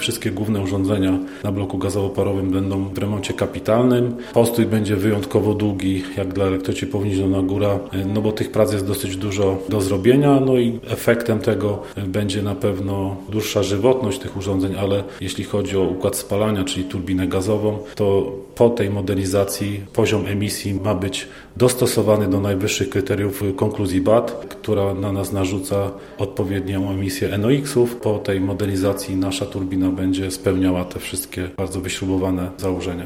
wszystkie główne urządzenia na bloku gazowo-parowym będą w remoncie kapitalnym. Postój będzie wyjątkowo długi, jak dla elektrociepłowni Zielona Góra, no bo tych prac jest dosyć dużo do zrobienia, no i efektem tego będzie na pewno dłuższa żywotność tych urządzeń, ale jeśli chodzi o układ spalania, czyli turbinę gazową, to po tej modernizacji poziom emisji ma być dostosowany do najwyższych kryteriów konkluzji BAT, która na nas narzuca odpowiednią emisję NOx-ów. Po tej modernizacji nasza turbina będzie spełniała te wszystkie bardzo wyśrubowane założenia.